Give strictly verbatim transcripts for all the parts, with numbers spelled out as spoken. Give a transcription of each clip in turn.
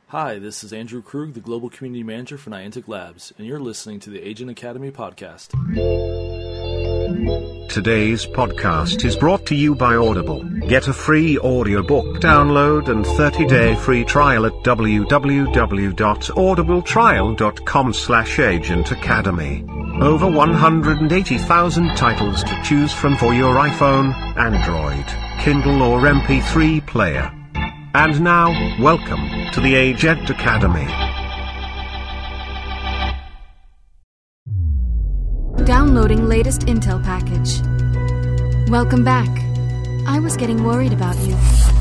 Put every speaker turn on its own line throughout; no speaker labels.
Hi, this is Andrew Krug, the Global Community Manager for Niantic Labs, and you're listening to the Agent Academy podcast.
Today's podcast is brought to you by Audible. Get a free audiobook download and thirty-day free trial at w w w dot audible trial dot com slash agent academy. Over one hundred eighty thousand titles to choose from for your iPhone, Android, Kindle or M P three player. And now, welcome to the Agent Academy.
Downloading latest intel package. Welcome back. I was getting worried about you.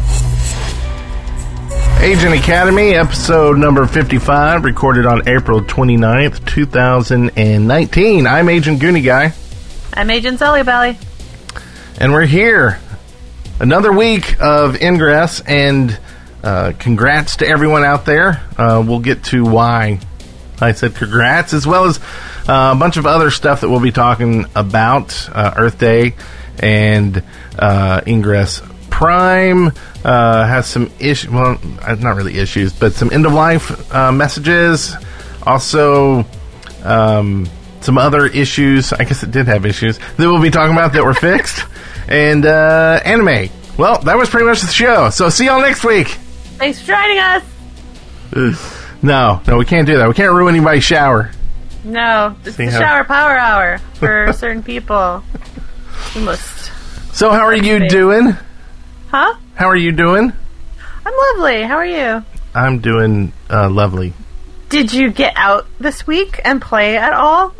Agent Academy, episode number fifty-five, recorded on April twenty-ninth, two thousand nineteen. I'm Agent Goonie Guy.
I'm Agent Sully Belly.
And we're here. Another week of Ingress, and uh, congrats to everyone out there. Uh, we'll get to why I said congrats, as well as uh, a bunch of other stuff that we'll be talking about. Uh, Earth Day and uh, Ingress Prime uh, has some issues, well, not really issues, but some end-of-life uh, messages. Also, um, some other issues, I guess it did have issues, that we'll be talking about that were fixed. And uh, anime. Well, that was pretty much the show. So see y'all next week.
Thanks for joining us.
No, no, we can't do that. We can't ruin anybody's shower.
No, it's
See
the
how-
shower power hour for certain people. We must.
So how are you
Thanks.
doing?
Huh?
How are you doing?
I'm lovely. How are you?
I'm doing uh, lovely.
Did you get out this week and play at all?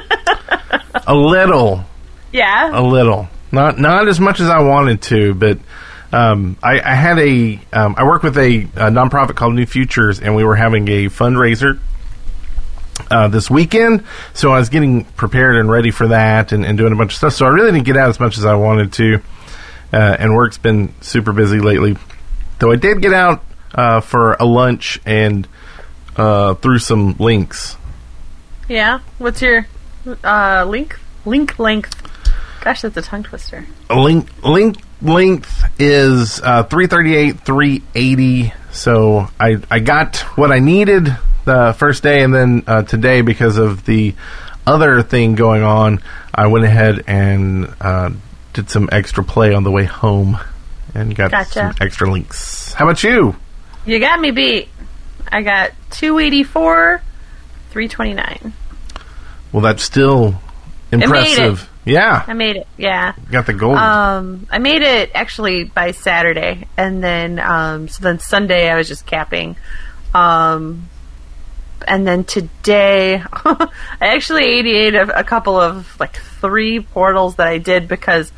A little.
Yeah.
A little. Not not as much as I wanted to, but um, I, I had a um, I work with a, a nonprofit called New Futures, and we were having a fundraiser uh, this weekend. So I was getting prepared and ready for that, and, and doing a bunch of stuff. So I really didn't get out as much as I wanted to, uh, and work's been super busy lately. Though I did get out uh, for a lunch and uh, through some links.
Yeah. What's your uh, link? Link length. Gosh, that's a tongue twister.
Link link length is uh, three thirty-eight, three eighty. So I I got what I needed the first day, and then uh, today, because of the other thing going on, I went ahead and uh, did some extra play on the way home and got
Gotcha.
some extra links. How about you?
You got me beat. I got two eighty-four, three twenty-nine.
Well, that's still impressive. Yeah.
I made it, yeah.
Got the gold.
Um, I made it actually by Saturday, and then um, so then Sunday I was just capping, um, and then today I actually eighty-eight a, a couple of like three portals that I did because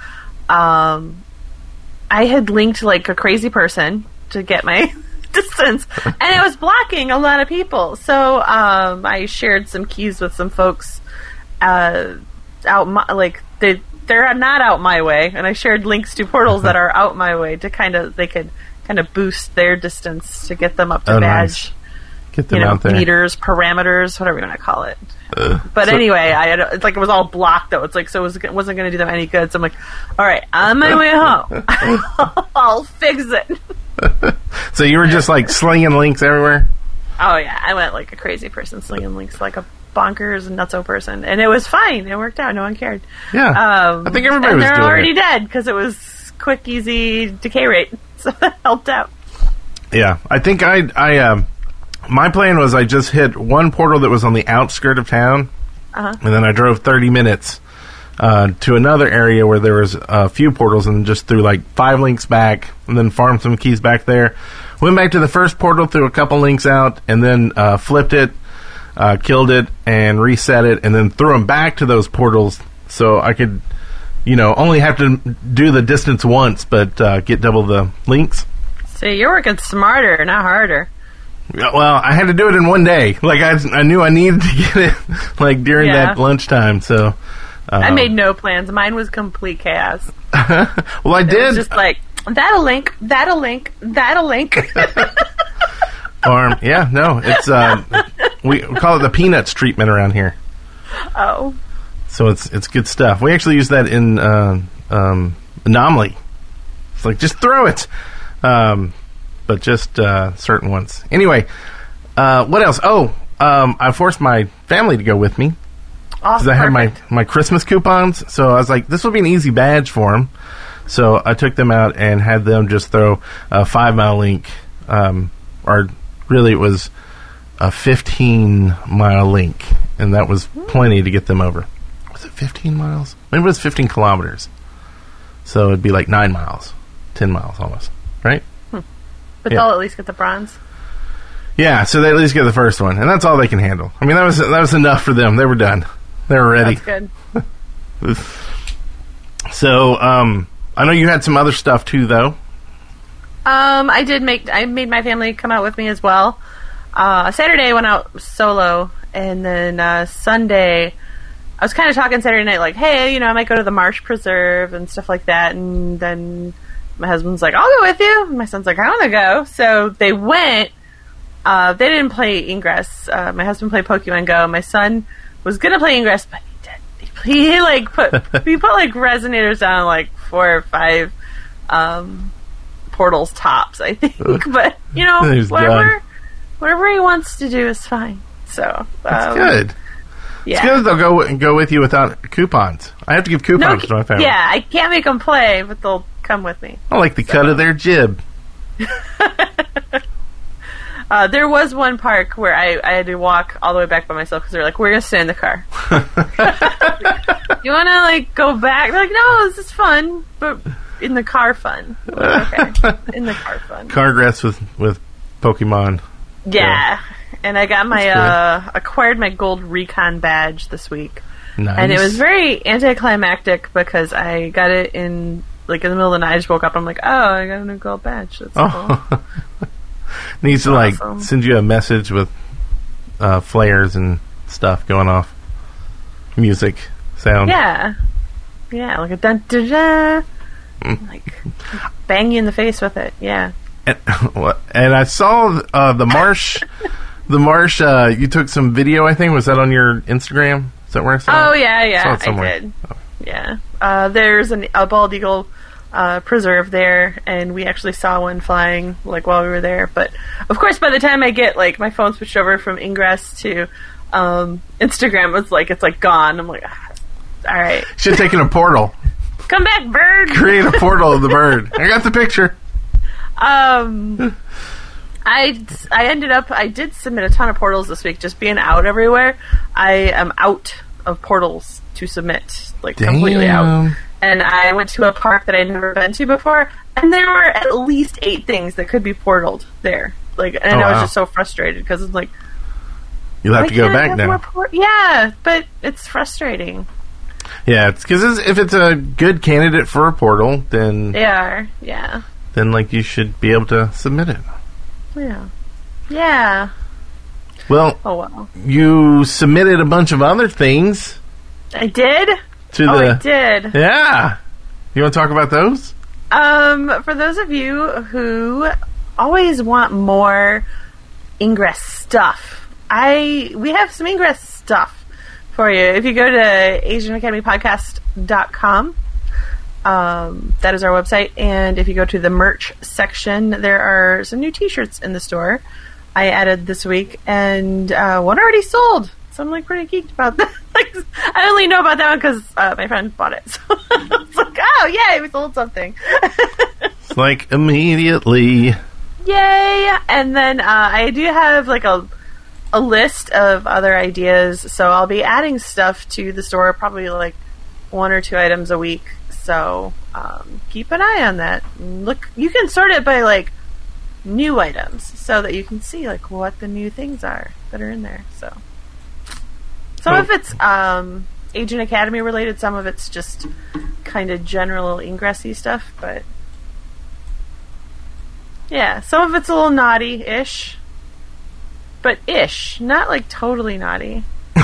um, I had linked like a crazy person to get my distance, and it was blocking a lot of people. So um, I shared some keys with some folks. Uh, out my, like they they're not out my way, and I shared links to portals that are out my way to kind of they could kind of boost their distance to get them up to
Oh,
badge,
nice. Get them
you know,
out there.
meters, parameters, whatever you want to call it.
Uh,
But
so-
anyway, I had it's like it was all blocked though. It's like so it, was, it wasn't going to do them any good. So I'm like, all right, on my way home, I'll fix it.
So you were just like slinging links everywhere?
Oh yeah, I went like a crazy person, slinging links like a bonkers and nutso person, and it was fine. It worked out. No one cared.
Yeah.
Um,
I think everybody
and
was
they're
doing
already
it.
dead because it was quick, easy decay rate, so that helped out.
Yeah, I think I, I, um, my plan was I just hit one portal that was on the outskirt of town,
Uh-huh.
and then I drove thirty minutes uh, to another area where there was a few portals, and just threw like five links back, and then farmed some keys back there. Went back to the first portal, threw a couple links out, and then uh, flipped it, uh, killed it, and reset it, and then threw them back to those portals so I could, you know, only have to do the distance once, but uh, get double the links.
See, you're working smarter, not harder.
Yeah, well, I had to do it in one day. Like, I, I knew I needed to get it, like, during
Yeah.
that lunchtime, so... Um,
I made no plans. Mine was complete chaos.
well, I
It
did...
was just like, that'll link, that'll link, that'll link.
Farm. Yeah, no, it's... Uh, we call it the Peanuts treatment around here.
Oh.
So it's it's good stuff. We actually use that in uh, um, Anomaly. It's like, just throw it. Um, but just uh, certain ones. Anyway, Uh, what else? Oh, um, I forced my family to go with me.
Awesome.
Because I had my, my Christmas coupons. So I was like, this will be an easy badge for them. So I took them out and had them just throw a five-mile link. Um, or really, it was a fifteen-mile link. And that was plenty to get them over. Was it fifteen miles? Maybe it was fifteen kilometers. So it'd be like nine miles. ten miles almost. Right?
Hmm. But
Yeah.
they'll at least get the bronze.
Yeah, so they at least get the first one. And that's all they can handle. I mean, that was that was enough for them. They were done. They were ready.
That's good.
So, um, I know you had some other stuff too, though.
Um, I did make, I made my family come out with me as well. Uh, Saturday I went out solo, and then, uh, Sunday, I was kind of talking Saturday night, like, hey, you know, I might go to the Marsh Preserve and stuff like that, and then my husband's like, I'll go with you. And my son's like, I want to go. So they went. Uh, they didn't play Ingress. Uh, my husband played Pokemon Go. My son was gonna play Ingress, but he did. He, he like put he put like resonators down like four or five um, portals tops, I think. But you know,
He's
whatever
done.
whatever he wants to do is fine. So
That's
um,
good.
Yeah.
It's good they'll go go with you without coupons. I have to give
No,
coupons to my family.
yeah, I can't make them play, but they'll come with me.
I like the
So.
cut of their jib.
Uh, there was one park where I, I had to walk all the way back by myself because they were like, we're going to stay in the car. You want to, like, go back? They're like, no, this is fun, but in the car fun. Like, okay, in the car fun.
Cargress with, with Pokemon.
Yeah.
Yeah.
And I got my,
That's
uh, acquired my gold recon badge this week.
Nice.
And it was very anticlimactic because I got it in, like, in the middle of the night. I just woke up, I'm like, oh, I got a new gold badge. That's
Oh.
cool.
Needs to, like,
Awesome.
send you a message with uh, flares and stuff going off. Music, sound.
Yeah. Yeah, like a dun dun dun. Like, bang you in the face with it. Yeah.
And, and I saw uh, the Marsh. the Marsh. Uh, you took some video. I think was that on your Instagram? Is that where I saw
Oh,
it?
yeah,
Saw
yeah.
it somewhere.
I did. Yeah. Uh, there's an, a bald eagle uh, preserve there, and we actually saw one flying, like, while we were there. But, of course, by the time I get, like, my phone switched over from Ingress to um, Instagram, it's like, it's, like, gone. I'm like, ah, all right.
Should have taken a portal.
Come back, bird!
Create a portal of the bird. I got the picture.
Um, I, I ended up, I did submit a ton of portals this week, just being out everywhere. I am out of portals to submit, like, completely out.
Damn.
And I went to a park that I'd never been to before, and there were at least eight things that could be portaled there. Like, and
Oh,
I was
wow.
just so frustrated, because it's like,
You'll have
why
to go
can't I
back
have
now.
more por- yeah, but it's frustrating.
Yeah, it's because if it's a good candidate for a portal, then
They are, yeah.
then like you should be able to submit it.
Yeah. Yeah.
Well,
Oh, well.
you submitted a bunch of other things
I did?
to
Oh,
the.
I did.
Yeah. You want to talk about those?
Um, for those of you who always want more Ingress stuff, I we have some Ingress stuff for you. If you go to Asian Academy Podcast dot com, um, that is our website, and if you go to the merch section, there are some new T-shirts in the store I added this week, and uh, one already sold. So I'm like pretty geeked about that. Like, I only know about that one because uh, my friend bought it. So it's like, oh yeah, we sold something.
It's like immediately.
Yay! And then uh, I do have like a a list of other ideas, so I'll be adding stuff to the store, probably like one or two items a week. So um, keep an eye on that. Look, you can sort it by like new items, so that you can see like what the new things are that are in there. So some
Cool.
of it's um, Agent Academy related, some of it's just kind of general Ingressy stuff, but. Yeah, some of it's a little naughty-ish. But ish, not like totally naughty.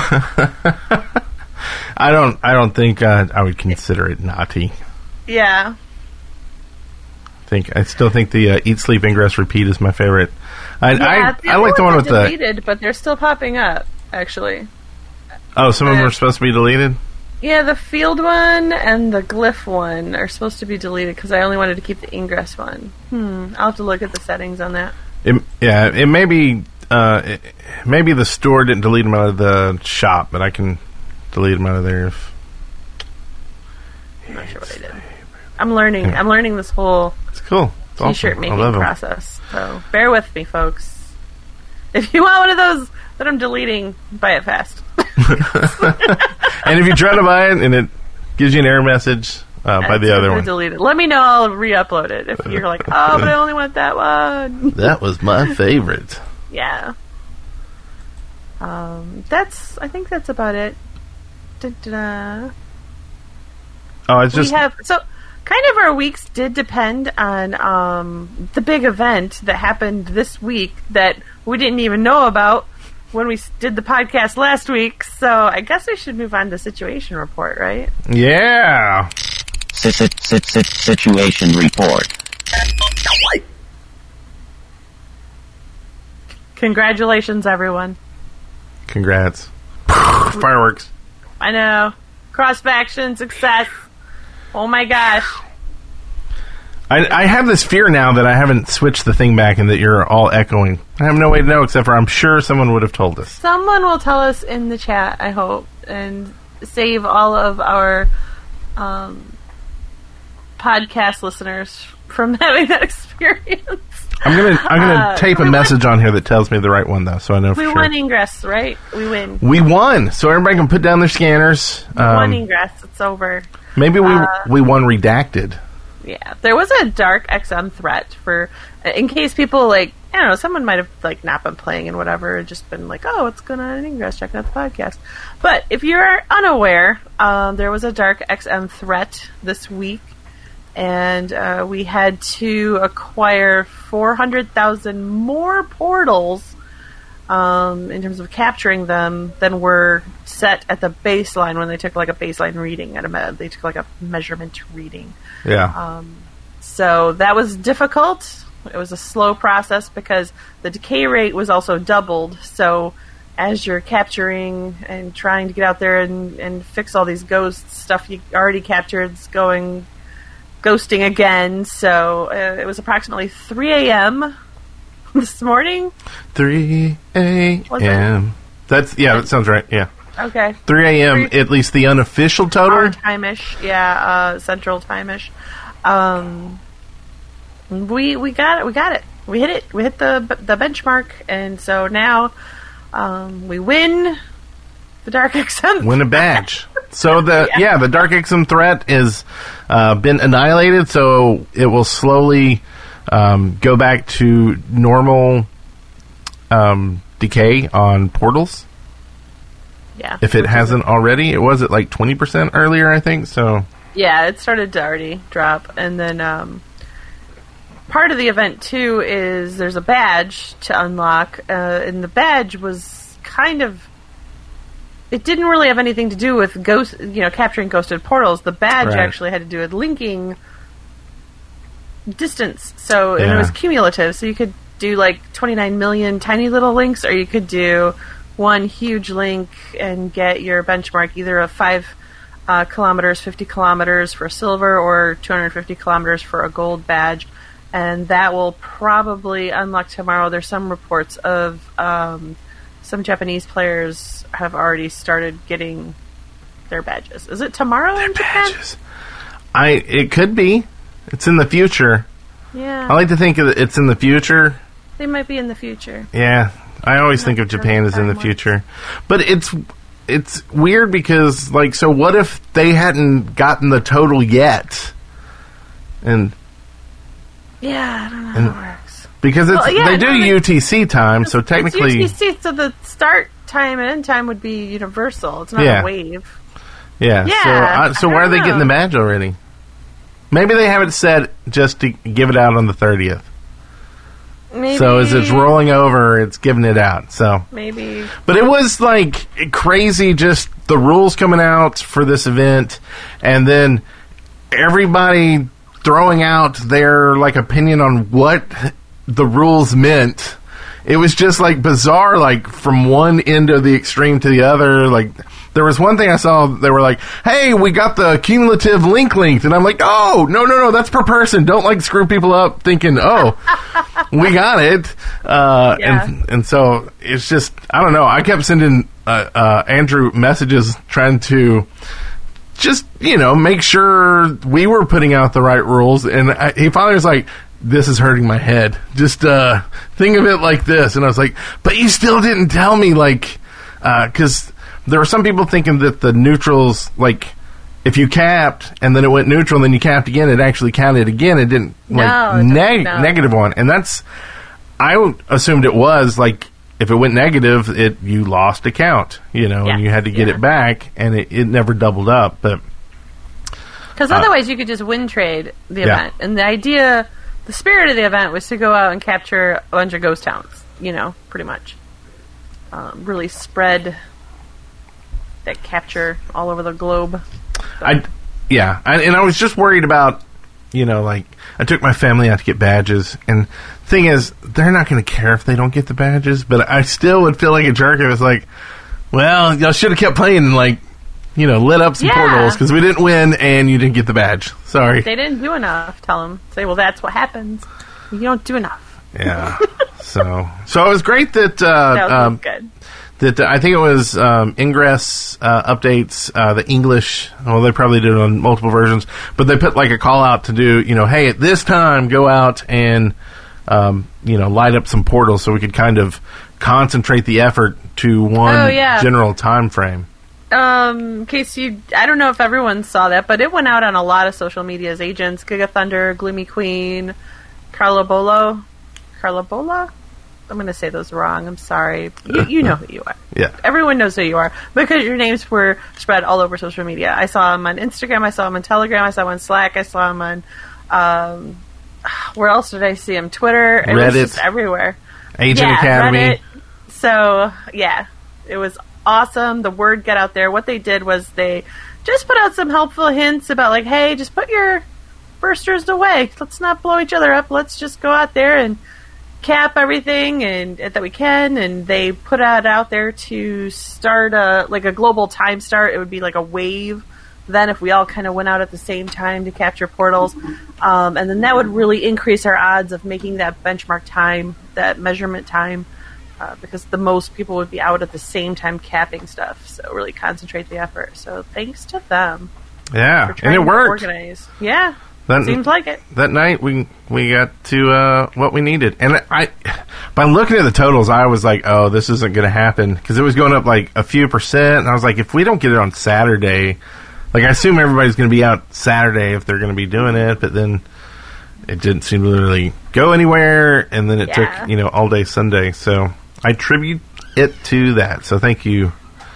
I don't. I don't think uh, I would consider it naughty.
Yeah.
I think I still think the uh, Eat, Sleep, Ingress, Repeat is my favorite. I
yeah
I, I like the one with the.
deleted, but they're still popping up, actually.
Oh, some of them
uh,
are supposed to be deleted.
Yeah, the field one and the glyph one are supposed to be deleted because I only wanted to keep the Ingress one. Hmm, I'll have to look at the settings on that.
It, yeah, it may be uh, it, maybe the store didn't delete them out of the shop, but I can delete them out of there. If
I'm not sure what I did. I'm learning. Yeah. I'm learning this whole
it's cool. It's
t-shirt
awesome.
making process. So bear with me, folks. If you want one of those that I'm deleting, buy it fast.
And if you try to buy it and it gives you an error message, uh, buy the other one.
Delete it. Let me know. I'll re-upload it. If you're like, oh, but I only want that one.
That was my favorite.
Yeah. Um, that's. I think that's about it. Da-da-da.
Oh, it's just
we have so kind of our weeks did depend on um, the big event that happened this week that we didn't even know about when we did the podcast last week. So I guess we should move on to situation report, right?
Yeah.
Sit, sit, sit, sit, situation report.
Congratulations, everyone.
Congrats. Fireworks.
I know. Cross-faction success. Oh my gosh.
I, I have this fear now that I haven't switched the thing back and that you're all echoing. I have no way to know except for I'm sure someone would have told us.
Someone will tell us in the chat, I hope, and save all of our um, podcast listeners from having that experience.
I'm gonna I'm gonna uh, tape a message won. on here that tells me the right one though, so I know for
we
sure.
We won Ingress, right? We win.
We won, so everybody can put down their scanners.
We um, won Ingress. It's over.
Maybe we
uh,
we won Redacted.
Yeah, there was a Dark X M threat for in case people like I don't know, someone might have like not been playing and whatever, just been like, oh, what's going on in Ingress? Checking out the podcast. But if you're unaware, um, there was a Dark X M threat this week. And uh, we had to acquire four hundred thousand more portals um, in terms of capturing them than were set at the baseline when they took like a baseline reading. At a me- they took like a measurement reading.
Yeah.
Um, so that was difficult. It was a slow process because the decay rate was also doubled. So as you're capturing and trying to get out there and, and fix all these ghosts, stuff you already captured is going... ghosting again, so uh, it was approximately three a.m. this morning.
three a.m. That's, yeah, that sounds right, yeah.
Okay.
three a.m., at least the unofficial total?
Our time-ish, yeah, uh, central time-ish. Um, we we got it, we got it. We hit it, we hit the the benchmark, and so now um, we win the Dark X M.
Win a badge. So the yeah. yeah, the Dark X M threat is uh, been annihilated. So it will slowly um, go back to normal um, decay on portals.
Yeah,
if it hasn't already, it was at like twenty percent earlier, I think. So
yeah, it started to already drop, and then um, part of the event too is there's a badge to unlock, uh, and the badge was kind of. It didn't really have anything to do with ghost, you know, capturing ghosted portals. The badge right. actually had to do with linking distance. So yeah. and it was cumulative. So you could do like twenty-nine million tiny little links, or you could do one huge link and get your benchmark either of five uh, kilometers, fifty kilometers for silver, or two hundred fifty kilometers for a gold badge. And that will probably unlock tomorrow. There's some reports of um, some Japanese players have already started getting their badges. Is it tomorrow
their
in Japan?
Badges. I it could be. It's in the future.
Yeah.
I like to think of it's in the future.
They might be in the future.
Yeah. I always
I'm
think of
sure
Japan as in the future. But it's it's weird because like so what if they hadn't gotten the total yet? And
yeah, I don't know
and,
how it works.
Because it's
well, yeah,
they do
no,
U T C time, so technically
it's U T C, so the start time and end time would be universal. It's not
yeah.
a wave.
Yeah.
Yeah.
So, I, so
I
why are they
know.
getting the badge already? Maybe they have it set just to give it out on the thirtieth.
Maybe.
So as it's rolling over, it's giving it out. So
maybe.
But it was like crazy, just the rules coming out for this event, and then everybody throwing out their like opinion on what the rules meant, it was just like bizarre, like from one end of the extreme to the other. Like there was one thing I saw, they were like, hey, we got the cumulative link linked. And I'm like, oh, no, no, no, that's per person. Don't like screw people up thinking, oh, we got it. Uh,
Yeah.
and, and so it's just, I don't know. I kept sending uh, uh, Andrew messages trying to just, you know, make sure we were putting out the right rules. And I, he finally was like, this is hurting my head. Just uh, think of it like this. And I was like, but you still didn't tell me, like, because... Uh, there were some people thinking that the neutrals, like, if you capped and then it went neutral and then you capped again, it actually counted again. It didn't, like,
No, it
neg-
doesn't, no.
negative one. And that's, I assumed it was, like, if it went negative, it you lost a count, you know,
Yeah.
and you had to get
Yeah.
it back, and it, it never doubled up. But
Because otherwise you could just win trade the
Uh, Yeah.
event. And the idea, the spirit of the event was to go out and capture a bunch of ghost towns, you know, pretty much. Um, really spread that capture all over the globe.
I, yeah, I, and I was just worried about, you know, like, I took my family out to get badges, and thing is, they're not going to care if they don't get the badges, but I still would feel like a jerk if it was like, well, y'all should have kept playing and, like, you know, lit up some
Yeah.
portals, because we didn't win, and you didn't get the badge. Sorry.
They didn't do enough. Tell them. Say, well, that's what happens. You don't do enough.
Yeah. so, so it was great that, uh,
That was
um,
good.
that uh, I think it was um, Ingress uh, updates, uh, the English. Well, they probably did it on multiple versions, but they put like a call out to do, you know, hey, at this time, go out and, um, you know, light up some portals so we could kind of concentrate the effort to one
Oh, yeah.
general time frame.
Um, in case you, I don't know if everyone saw that, but it went out on a lot of social media's agents. Giga Thunder, Gloomy Queen, Carla Bolo, Carla Bola. I'm going to say those wrong. I'm sorry. You, you know who you are.
Yeah.
Everyone knows who you are because your names were spread all over social media. I saw them on Instagram. I saw them on Telegram. I saw them on Slack. I saw them on, um, where else did I see them? Twitter. It
Reddit.
was just everywhere.
Agent
yeah,
Academy.
Reddit. So, yeah, it was awesome. The word got out there. What they did was they just put out some helpful hints about, like, hey, just put your bursters away. Let's not blow each other up. Let's just go out there and cap everything and that we can. And they put it out there to start a like a global time start. It would be like a wave. Then if we all kind of went out at the same time to capture portals, um, and then that would really increase our odds of making that benchmark time, that measurement time, uh, because the most people would be out at the same time capping stuff. So really concentrate the effort. So thanks to them
Yeah,
for
and
trying
it
to
worked.
organize. Yeah,
That,
seems like it.
that night we we got to uh, what we needed, and I by looking at the totals, I was like, oh, this isn't going to happen because it was going up like a few percent, and I was like, if we don't get it on Saturday, like I assume everybody's going to be out Saturday if they're going to be doing it, but then it didn't seem to really go anywhere, and then it
Yeah.
took you know all day Sunday, so I attribute it to that. So thank you,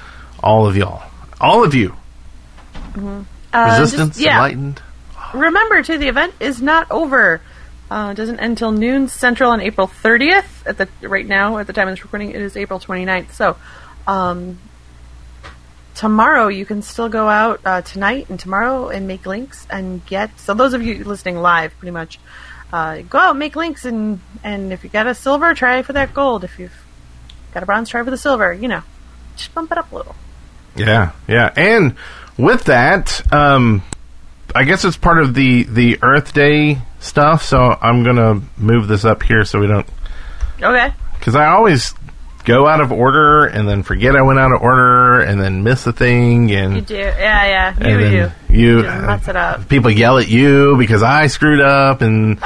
all of y'all, all of you,
Uh,
Resistance
just- yeah.
Enlightened.
Remember, too, the event is not over. Uh, it doesn't end until noon Central on April thirtieth. At the right now, at the time of this recording, it is April twenty-ninth. So, um, tomorrow you can still go out uh, tonight and tomorrow and make links and get. So those of you listening live, pretty much, uh, go out, make links, and and if you got a silver, try for that gold. If you've got a bronze, try for the silver. You know, just bump it up a little.
Yeah, yeah, and with that, um, I guess it's part of the, the Earth Day stuff, so I'm going to move this up here so we don't...
Okay.
Because I always go out of order and then forget I went out of order and then miss a thing, and...
You do. Yeah, yeah. You
and then
do.
You,
Just mess it up.
people yell at you because I screwed up, and...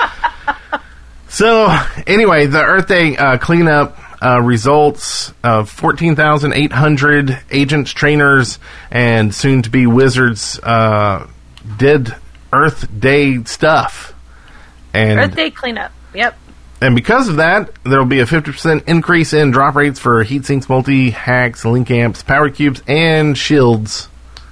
So, anyway, the Earth Day uh, cleanup uh, results of fourteen thousand eight hundred agents, trainers, and soon-to-be wizards uh, did Earth Day stuff. And,
Earth Day cleanup. Yep.
and because of that, there will be a fifty percent increase in drop rates for heat sinks, multi-hacks, link amps, power cubes, and shields.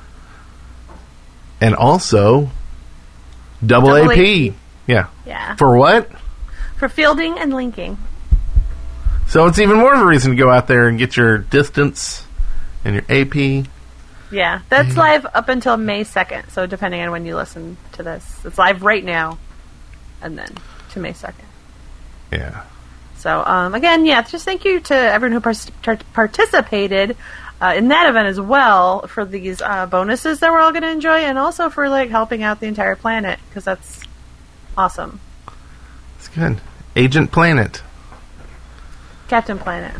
And also, double,
Double
A P.
A P.
Yeah.
Yeah.
For what?
For fielding and linking.
So it's even more of a reason to go out there and get your distance and your A P.
Yeah, that's live up until May second. So depending on when you listen to this, it's live right now, and then to May second.
Yeah.
So, um, again, yeah, just thank you to everyone who par- participated uh, in that event as well for these uh, bonuses that we're all going to enjoy, and also for like helping out the entire planet, because that's awesome.
It's good. Agent Planet.
Captain Planet.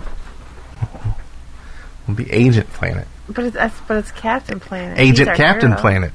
We'll be Agent Planet.
But it's that's- but it's Captain Planet.
Agent
He's our
Captain
hero.
Planet.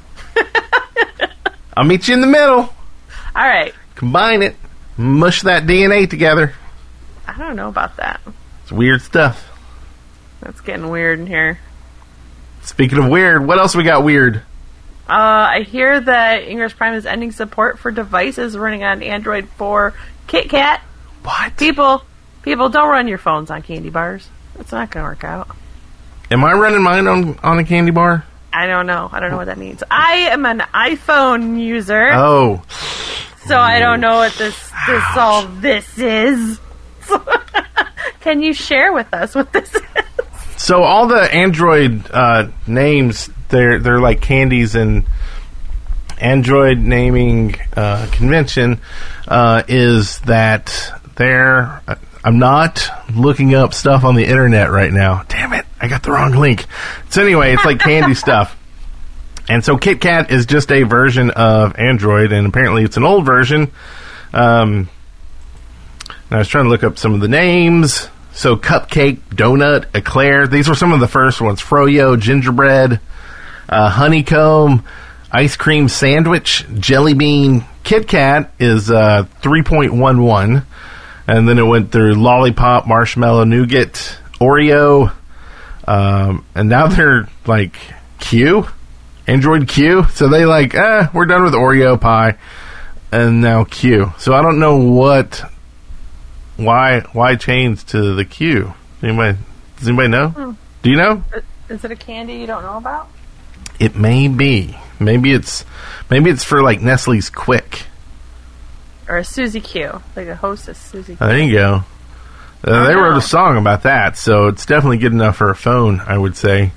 I'll meet you in the middle.
All right.
Combine it. Mush that D N A together.
I don't know about that.
It's weird stuff.
That's getting weird in here.
Speaking of weird, what else we got weird?
Uh, I hear that Ingress Prime is ending support for devices running on Android four KitKat.
What?
People, people, don't run your phones on candy bars. It's not going to work out.
Am I running mine on, on a candy bar?
I don't know. I don't know what that means. I am an iPhone user,
Oh.
so I don't know what this this all this is. Can you share with us what this is?
So all the Android uh, names, they're they're like candies, and Android naming uh, convention uh, is that they're. I'm not looking up stuff on the internet right now. Damn it, I got the wrong link. So anyway, it's like candy stuff. And so KitKat is just a version of Android, and apparently it's an old version. Um, and I was trying to look up some of the names. So Cupcake, Donut, Eclair. These were some of the first ones. Froyo, Gingerbread, uh, Honeycomb, Ice Cream Sandwich, Jelly Bean. KitKat is uh, three point one one. And then it went through Lollipop, Marshmallow, Nougat, Oreo. Um, and now they're like Q. Android Q. So they like, eh, we're done with Oreo pie. And now Q. So I don't know what... Why why change to the Q? Anybody, does anybody know?
Hmm.
Do you know?
Is it a candy you don't know about?
It may be. Maybe it's maybe it's for like Nestle's Quick.
Or a Suzy Q, like a hostess Suzy Q.
Oh, there you go. Uh, they
Oh.
wrote a song about that, so it's definitely good enough for a phone, I would say.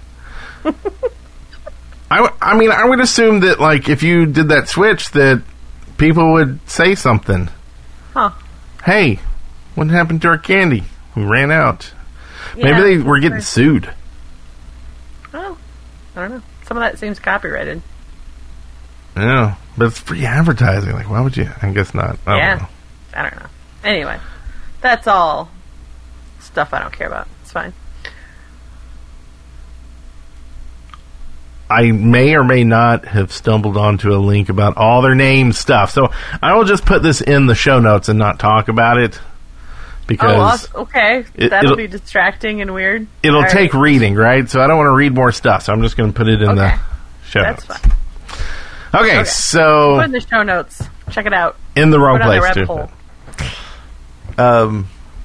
I, w- I mean, I would assume that like if you did that switch, that people would say something.
Huh.
Hey, what happened to our candy? We ran out.
Yeah,
Maybe they were getting
right.
sued.
Oh, I don't know. Some of that seems copyrighted.
Yeah, but it's free advertising. Like, why would you? I guess not. I
yeah.
don't know.
I don't know. Anyway, that's all stuff I don't care about. It's fine.
I may or may not have stumbled onto a link about all their name stuff. So I will just put this in the show notes and not talk about it. Because
oh, awesome. Okay.
it-
That'll
it'll-
be distracting and weird.
it'll
All
take
right.
reading, right? So I don't want to read more stuff. So I'm just going to put it in
Okay.
the show
That's
notes.
fine.
Okay,
Okay.
so
Put in the show notes. Check it out.
in the wrong
Put it on the
place
rabbit
too.
hole.
Um.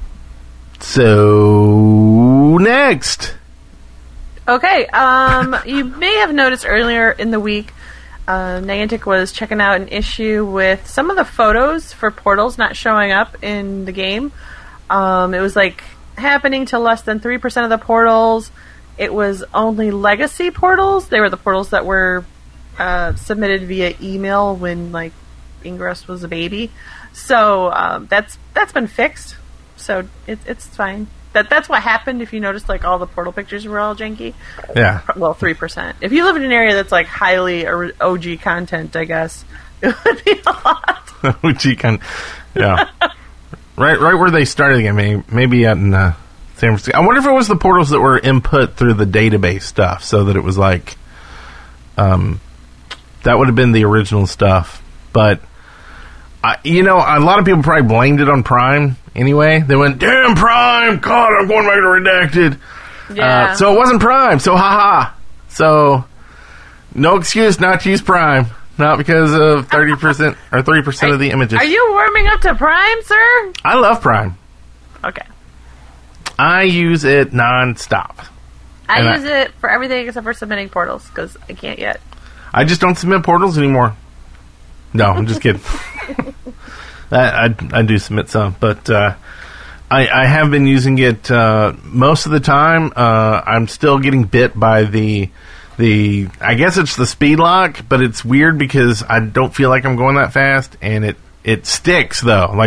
So next,
Okay, um, you may have noticed earlier in the week, uh, Niantic was checking out an issue with some of the photos for portals not showing up in the game. Um, it was like happening to less than three percent of the portals. It was only legacy portals. They were the portals that were uh, submitted via email when like Ingress was a baby. So um, that's that's been fixed. So it, it's fine. That that's what happened. If you noticed, like all the portal pictures were all janky.
yeah,
Well, three percent. If you live in an area that's like highly or- O G content, I guess it would be a lot.
which you can, yeah, right, right where they started the game, maybe, maybe out in uh, San Francisco. I wonder if it was the portals that were input through the database stuff, so that it was like, um, that would have been the original stuff, but. I, you know, a lot of people probably blamed it on Prime anyway. They went, damn, Prime! God, I'm going back to Redacted.
Yeah.
Uh, so it wasn't Prime, so haha. So, no excuse not to use Prime. Not because of thirty percent or thirty percent of the images.
Are you warming up to Prime, sir?
I love Prime.
Okay.
I use it nonstop.
I
And I-
use it for everything except for submitting portals because I can't yet.
I just don't submit portals anymore. No, I'm just kidding. I, I, I do submit some, but uh, I, I have been using it uh, most of the time. Uh, I'm still getting bit by the the. I guess it's the speed lock, but it's weird because I don't feel like I'm going that fast, and it it sticks though. Like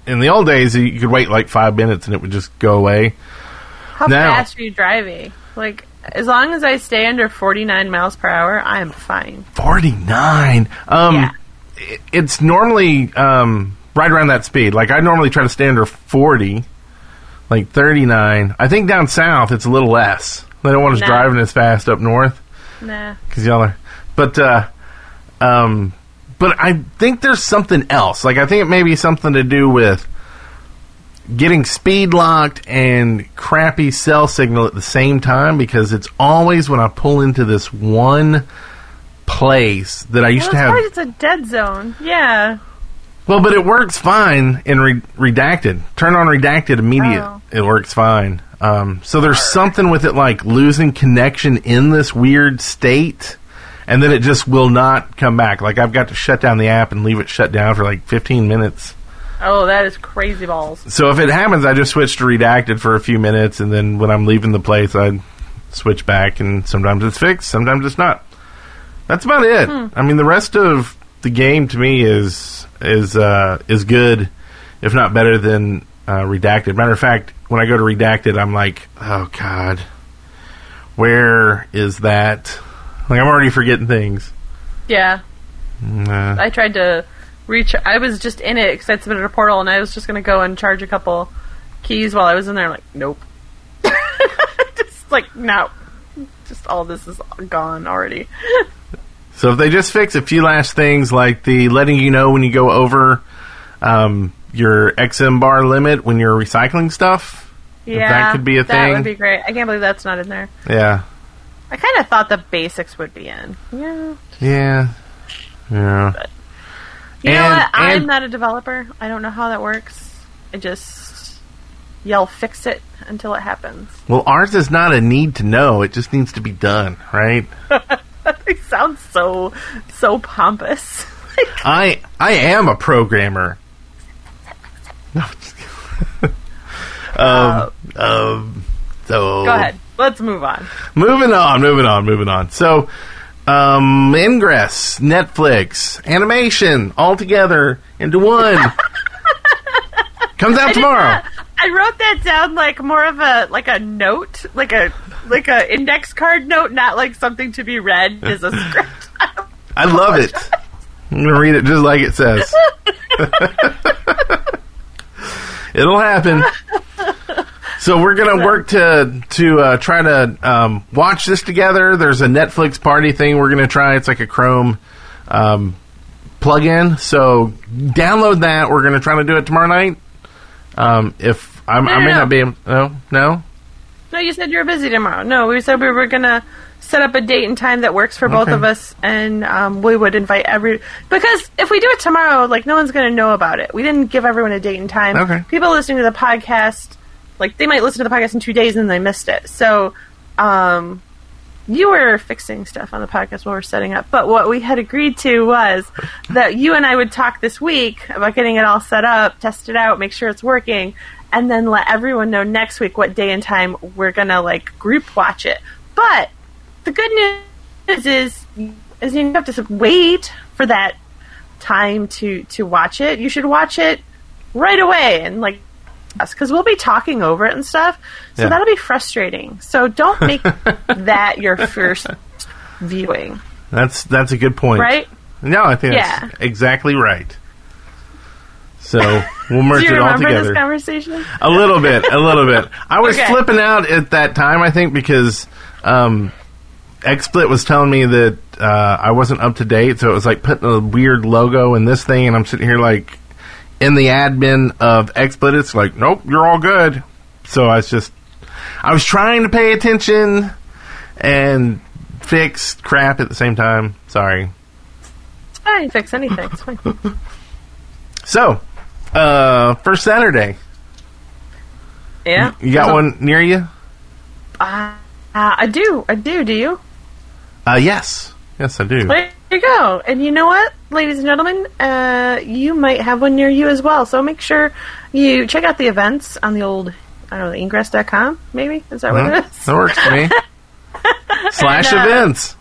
in the old days, you could wait like five minutes and it would just go away.
How
Now-
fast are you driving? Like, as long as I stay under forty-nine miles per hour, I am fine.
forty-nine. Um,
Yeah.
it- It's normally um, right around that speed. Like, I normally try to stay under forty, like thirty-nine. I think down south it's a little less. They don't want us
Nah.
driving as fast up north
Nah.
because y'all are. But, uh, um, but I think there's something else. Like, I think it may be something to do with getting speed locked and crappy cell signal at the same time, because it's always when I pull into this one place that I used
Well,
to
it's
have.
hard, it's a dead zone. Yeah.
Well, but it works fine in re- redacted. Turn on redacted immediate.
Oh.
It works fine. Um, so there's something with it, like losing connection in this weird state, and then it just will not come back. Like, I've got to shut down the app and leave it shut down for like fifteen minutes.
Oh, that is crazy balls.
So if it happens, I just switch to redacted for a few minutes, and then when I'm leaving the place, I switch back, and sometimes it's fixed, sometimes it's not. That's about it.
Hmm.
I mean, the rest of the game to me is is uh, is good, if not better than uh, redacted. Matter of fact, when I go to redacted, I'm like, oh god, where is that? Like, I'm already forgetting things.
Yeah.
Nah.
I tried to reach. I was just in it because I'd submitted a portal, and I was just going to go and charge a couple keys while I was in there. Like, nope. Just like, no. Just all this is gone already.
So if they just fix a few last things, like the letting you know when you go over um, your X M bar limit when you're recycling stuff, if
Yeah.
that could be a
That
thing.
would be great. I can't believe that's not in there.
Yeah.
I kind of thought the basics would be in. Yeah.
Yeah. Yeah.
You know
And-
what? I'm
and-
not a developer. I don't know how that works. I just yell fix it until it happens.
Well, ours is not a need to know. It just needs to be done, right?
It sounds so so pompous. Like,
I I am a programmer. No, just kidding. um, um, so
go ahead. Let's move on.
Moving on, moving on, moving on. So, um, Ingress, Netflix, animation, all together into one. Comes out
I did
tomorrow.
not- I wrote that down like more of a like a note, like a like a index card note, not like something to be read as a script.
I love it. I'm going to read it just like it says. It'll happen. So we're going to work to to uh, try to um, watch this together. There's a Netflix party thing we're going to try. It's like a Chrome um, plug-in. So download that. We're going to try to do it tomorrow night. Um, if I'm,
No,
I
no,
may
no.
not be able. No, no.
No, you said you were busy tomorrow. No, we said we were gonna set up a date and time that works for both
Okay.
of us, and um, we would invite every because if we do it tomorrow, like no one's gonna know about it. We didn't give everyone a date and time.
Okay.
People listening to the podcast, like they might listen to the podcast in two days and they missed it. So, um, you were fixing stuff on the podcast while we we're setting up, but what we had agreed to was that you and I would talk this week about getting it all set up, test it out, make sure it's working, and then let everyone know next week what day and time we're gonna like group watch it. But the good news is, is you don't have to wait for that time to to watch it. You should watch it right away and like us because we'll be talking over it and stuff. So
Yeah.
that'll be frustrating. So don't make that your first viewing,
That's that's a good point.
right?
No, I think
Yeah.
that's exactly right. So we'll merge
Do you
it all
remember
together.
this conversation?
A little bit, a little bit. I was
Okay.
flipping out at that time, I think, because um, XSplit was telling me that uh, I wasn't up to date, so it was like putting a weird logo in this thing, and I'm sitting here like in the admin of XSplit. It's like, nope, you're all good. So I was just, I was trying to pay attention and fix crap at the same time. Sorry.
I didn't fix anything. It's fine.
So, uh, first Saturday,
Yeah.
you got
So-
one near you?
Uh, uh, I do. I do. Do you?
Uh, yes. Yes, I do.
There you go. And you know what, ladies and gentlemen? Uh, you might have one near you as well. So make sure you check out the events on the old, I don't know, ingress dot com, maybe? Is that what
Huh?
it is?
That works for me. Slash
And, uh,
events.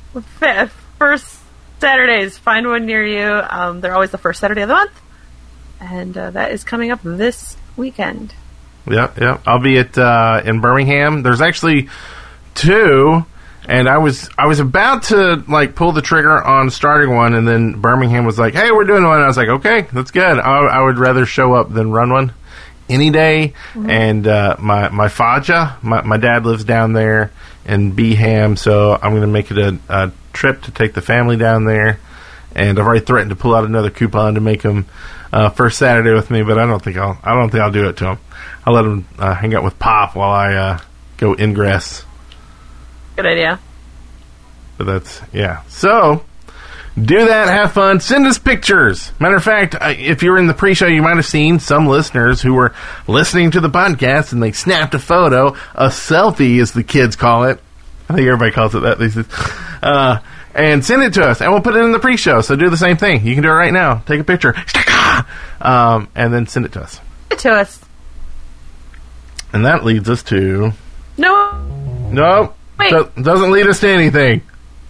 F- First Saturdays, find one near you. Um, they're always the first Saturday of the month. and uh, that is coming up this weekend.
Yeah, yeah. I'll be at uh, in Birmingham. There's actually two, and I was I was about to like pull the trigger on starting one, and then Birmingham was like, "Hey, we're doing one." And I was like, "Okay, that's good." I, I would rather show up than run one any day. Mm-hmm. And uh, my my Faja, my my dad lives down there in Beeham, so I'm going to make it a, a trip to take the family down there. And I've already threatened to pull out another coupon to make them uh, first Saturday with me, but I don't think I'll I don't think I'll do it to them. I'll let them uh, hang out with Pop while I uh, go ingress.
Good idea.
But that's, yeah. So, do that, have fun, send us pictures. Matter of fact, if you were in the pre-show, you might have seen some listeners who were listening to the podcast and they snapped a photo, a selfie as the kids call it. I think everybody calls it that these days. Uh, and send it to us, and we'll put it in the pre-show. So do the same thing. You can do it right now. Take a picture. Um, and then send it to us.
Send it to us.
And that leads us to...
No.
No.
Wait.
Do- doesn't lead us to anything.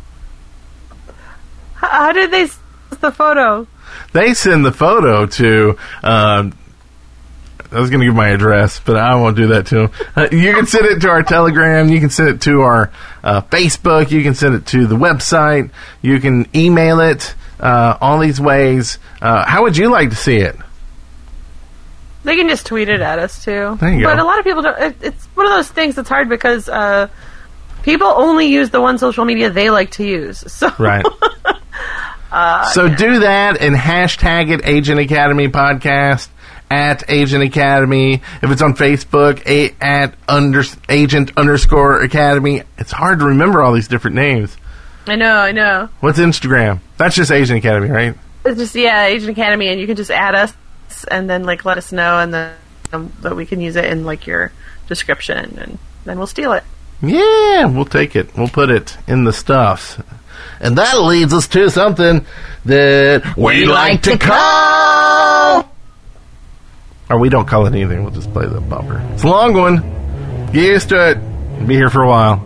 How, how did they send the photo?
They send the photo to... Um, I was going to give my address, but I won't do that to them. Uh, you can send it to our Telegram. You can send it to our uh, Facebook. You can send it to the website. You can email it. Uh, all these ways. Uh, how would you like to see it?
They can just tweet it at us, too.
There you
but
go.
a lot of people don't... It, it's one of those things that's hard because uh, people only use the one social media they like to use. So. Right. uh,
so
yeah.
do that and hashtag it Agent Academy Podcast, at Agent Academy. If it's on Facebook, a, at under, Agent underscore Academy. It's hard to remember all these different names.
I know, I know.
What's Instagram? That's just Agent Academy, right?
It's just, yeah, Agent Academy, and you can just add us and then, like, let us know, and then um, that we can use it in, like, your description, and then we'll steal it.
Yeah, we'll take it. We'll put it in the stuff. And that leads us to something that we like to call... Or we don't call it anything. We'll just play the bumper. It's a long one. Get used to it. Be here for a while.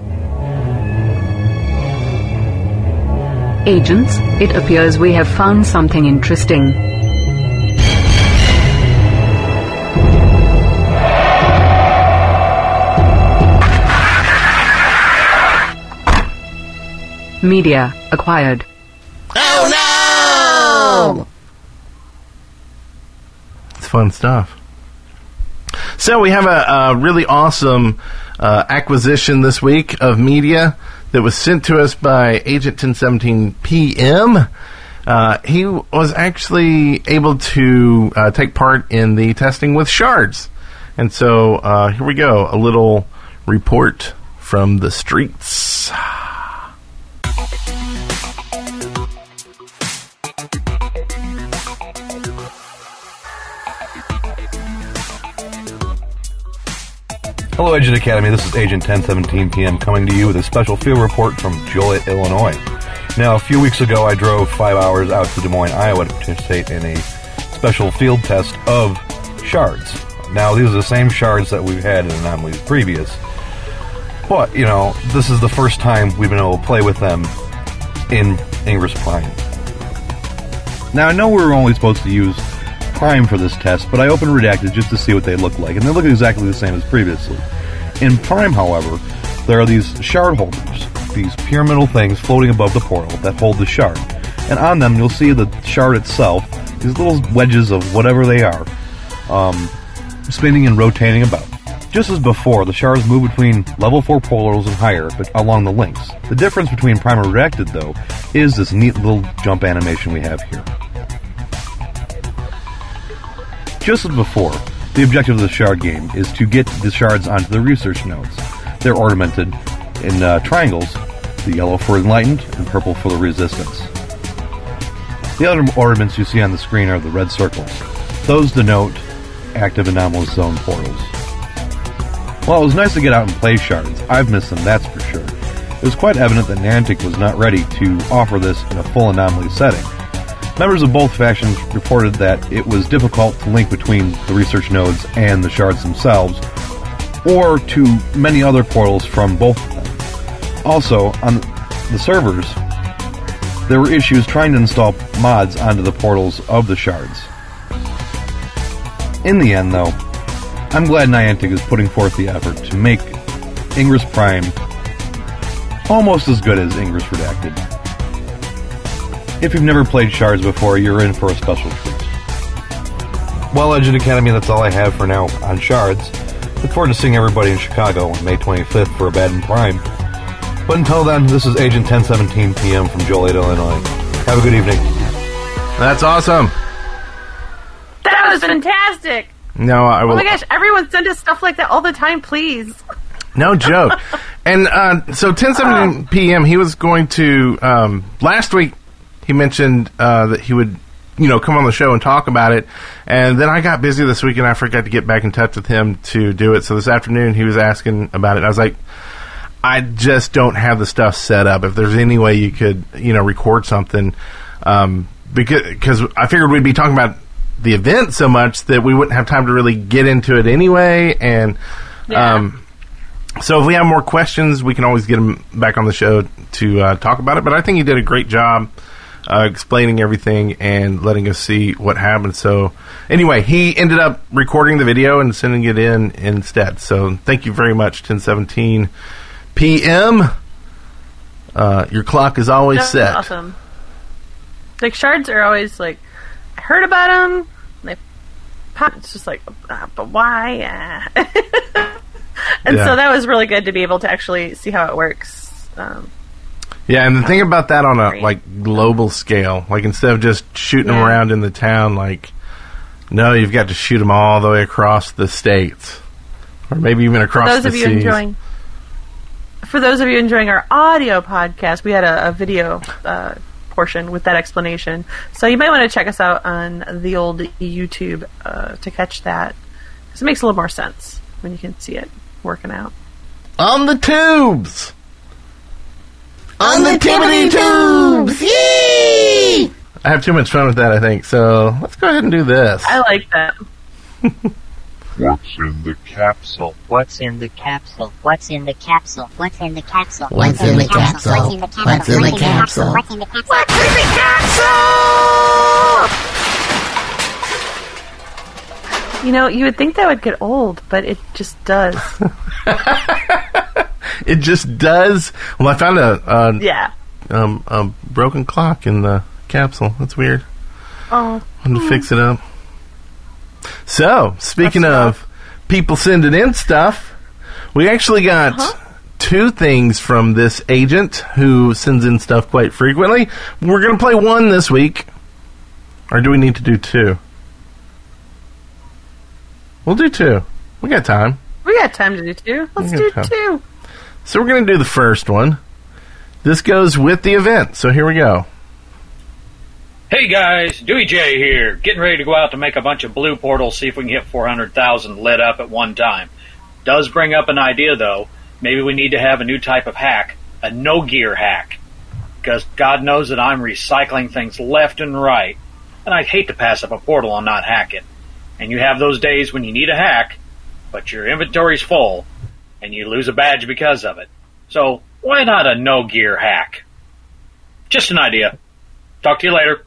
Agents, it appears we have found something interesting. Media acquired.
Oh no! It's fun stuff. So we have a, a really awesome uh, acquisition this week of media that was sent to us by Agent ten seventeen P M. Uh, he was actually able to uh, take part in the testing with shards. And so uh, here we go, a little report from the streets.
Hello, Agent Academy. This is Agent ten seventeen P M coming to you with a special field report from Joliet, Illinois. Now, a few weeks ago, I drove five hours out to Des Moines, Iowa to participate in a special field test of shards. Now, these are the same shards that we've had in anomalies previous, but, you know, this is the first time we've been able to play with them in Ingress Prime. Now, I know we were only supposed to use Prime for this test, but I opened Redacted just to see what they look like, and they look exactly the same as previously. In Prime, however, there are these shard holders, these pyramidal things floating above the portal that hold the shard, and on them you'll see the shard itself, these little wedges of whatever they are, um, spinning and rotating about. Just as before, the shards move between level four portals and higher, but along the links. The difference between Prime and Redacted, though, is this neat little jump animation we have here. Just as before, the objective of the shard game is to get the shards onto the research nodes. They're ornamented in uh, triangles, the yellow for enlightened and purple for the resistance. The other ornaments you see on the screen are the red circles. Those denote active anomalous zone portals. While it was nice to get out and play shards, I've missed them, that's for sure. It was quite evident that Niantic was not ready to offer this in a full anomaly setting. Members of both factions reported that it was difficult to link between the research nodes and the shards themselves, or to many other portals from both of them. Also, on the servers, there were issues trying to install mods onto the portals of the shards. In the end, though, I'm glad Niantic is putting forth the effort to make Ingress Prime almost as good as Ingress Redacted. If you've never played Shards before, you're in for a special treat. Well, Legend Academy, that's all I have for now on Shards. Look forward to seeing everybody in Chicago on May twenty-fifth for Abaddon Prime. But until then, this is Agent ten seventeen P M from Joliet, Illinois. Have a good evening.
That's awesome.
That was fantastic.
No, I will.
Oh my gosh, everyone send us stuff like that all the time, please.
No joke. And uh, so ten seventeen P M, he was going to, um, last week, he mentioned uh, that he would, you know, come on the show and talk about it. And then I got busy this week and I forgot to get back in touch with him to do it. So this afternoon he was asking about it. I was like, I just don't have the stuff set up. If there's any way you could, you know, record something, um, because cause I figured we'd be talking about the event so much that we wouldn't have time to really get into it anyway. And
yeah.
um, so if we have more questions, we can always get him back on the show to uh, talk about it. But I think he did a great job uh, explaining everything and letting us see what happened. So anyway, he ended up recording the video and sending it in instead. So thank you very much, ten seventeen P M. Uh, your clock is always
That's
set.
Awesome. Like, Shards are always like, I heard about them. They pop. It's just like, uh, but why? Uh. and
Yeah.
so that was really good to be able to actually see how it works. Um,
Yeah, and the thing about that on a like global scale, like instead of just shooting them
Yeah.
around in the town, like no, you've got to shoot them all the way across the states, or maybe even across
for those
the
of you
seas.
enjoying, for those of you enjoying our audio podcast, we had a, a video uh, portion with that explanation. So you might want to check us out on the old YouTube uh, to catch that, because it makes a little more sense when you can see it working out.
On the tubes!
On the Tibbity tubes! Yee!
I have too much fun with that, I think, so let's go ahead and do this.
I like that.
What's in the capsule?
What's in the capsule? What's in the capsule? What's in the capsule?
What's in the capsule? What's in the capsule?
What's in the capsule?
What's in the capsule?
What's in the capsule?
You know, you would think that would get old, but it just does.
It just does. Well, I found a, a,
Yeah.
um, a broken clock in the capsule. That's weird.
Oh.
I wanted to fix it up. So, speaking
That's
of people sending in stuff, we actually got
Uh-huh.
two things from this agent who sends in stuff quite frequently. We're going to play one this week. Or do we need to do two? We'll do two. We got time.
We got time to do two. Let's
We
do
got time.
two.
So we're going to do the first one. This goes with the event. So here we go.
Hey guys, Dewey J here, getting ready to go out to make a bunch of blue portals, see if we can get four hundred thousand lit up at one time. Does bring up an idea though, maybe we need to have a new type of hack, a no-gear hack. Because God knows that I'm recycling things left and right, and I'd hate to pass up a portal and not hack it. And you have those days when you need a hack, but your inventory's full, and you lose a badge because of it. So, why not a no-gear hack? Just an idea. Talk to you later.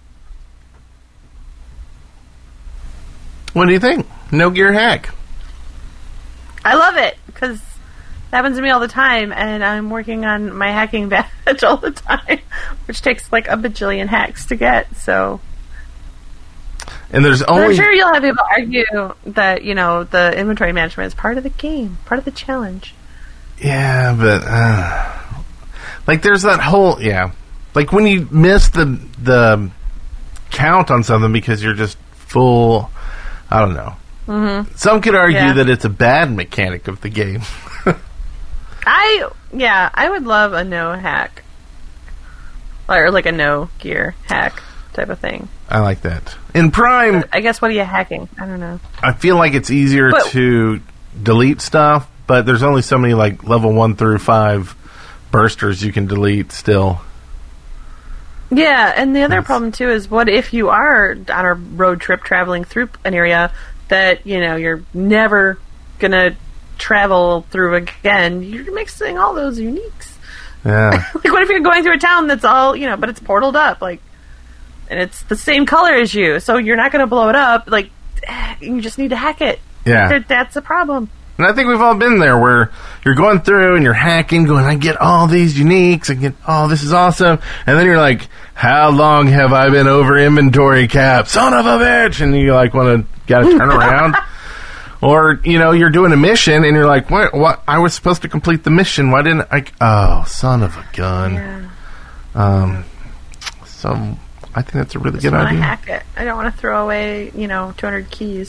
What do you think? No gear hack.
I love it, because it happens to me all the time, and I'm working on my hacking badge all the time, which takes like a bajillion hacks to get, so...
And there's
But I'm
only...
sure you'll have people argue that, you know, the inventory management is part of the game, part of the challenge.
Yeah, but... Uh, like, there's that whole... Yeah. Like, when you miss the the count on something because you're just full... I don't know.
Mm-hmm.
Some could argue
Yeah.
that it's a bad mechanic of the game.
I, yeah, I would love a no hack. Or like a no gear hack type of thing.
I like that. In Prime,
I guess, what are you hacking? I don't know.
I feel like it's easier
But-
to delete stuff, but there's only so many, like, level one through five bursters you can delete still.
Yeah, and the other problem too is, what if you are on a road trip traveling through an area that, you know, you're never gonna travel through again? You're mixing all those uniques.
Yeah.
Like, what if you're going through a town that's all, you know, but it's portaled up, like, and it's the same color as you, so you're not gonna blow it up. Like, you just need to hack it.
Yeah.
That, that's the problem.
And I think we've all been there where you're going through and you're hacking, going, I get all these uniques, I get, oh, this is awesome. And then you're like, how long have I been over inventory cap? Son of a bitch! And you like want to, gotta turn around. Or, you know, you're doing a mission and you're like, what, what? I was supposed to complete the mission. Why didn't I? Oh, son of a gun.
Yeah.
Um, so I think that's a really
I just
good
wanna
idea.
hack it. I don't want to throw away, you know, two hundred keys.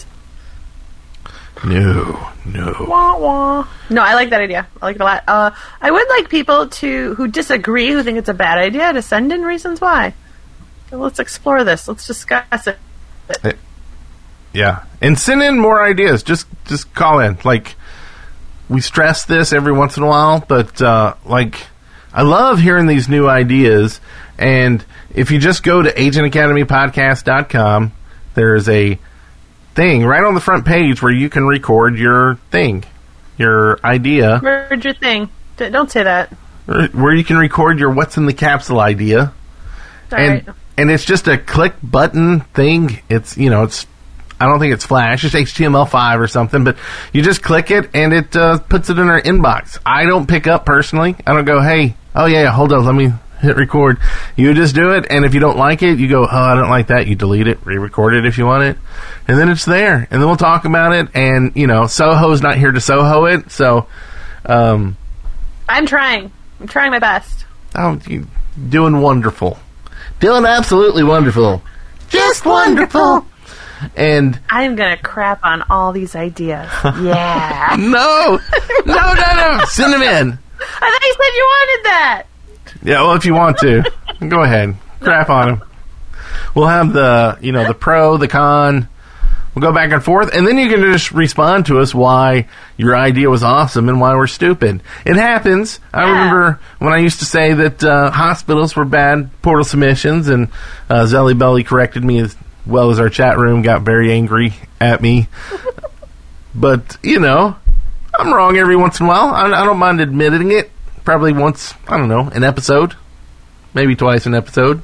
No, no.
Wah, wah. No, I like that idea. I like it a lot. Uh, I would like people to who disagree, who think it's a bad idea, to send in reasons why. So let's explore this. Let's discuss it.
it. Yeah, and send in more ideas. Just, just call in. Like, we stress this every once in a while, but uh, like, I love hearing these new ideas. And if you just go to agent academy podcast dot com, there's a thing right on the front page where you can record your thing, your idea.
Record your thing. D- don't say that.
Where you can record your what's in the capsule idea.
All
and
right.
and it's just a click button thing. It's, you know, it's, I don't think it's Flash, it's H T M L five or something, but you just click it and it uh, puts it in our inbox. I don't pick up personally. I don't go, hey, oh yeah, hold on, let me hit record. You just do it, and if you don't like it, you go, oh, I don't like that. You delete it, re-record it if you want it, and then it's there, and then we'll talk about it. And you know, Soho's not here to Soho it, so um,
I'm trying. I'm trying my best.
oh, you doing wonderful, doing absolutely wonderful, just wonderful. And
I'm gonna crap on all these ideas. Yeah.
no, no, no, no, send them in.
I thought you said you wanted that.
Yeah, well, if you want to, go ahead. Crap on them. We'll have the, you know, the pro, the con. We'll go back and forth, and then you can just respond to us why your idea was awesome and why we're stupid. It happens. I
Yeah.
remember when I used to say that uh, hospitals were bad portal submissions, and uh, Zelly Belly corrected me as well as our chat room got very angry at me. But, you know, I'm wrong every once in a while. I, I don't mind admitting it. Probably once, I don't know, an episode. Maybe twice an episode.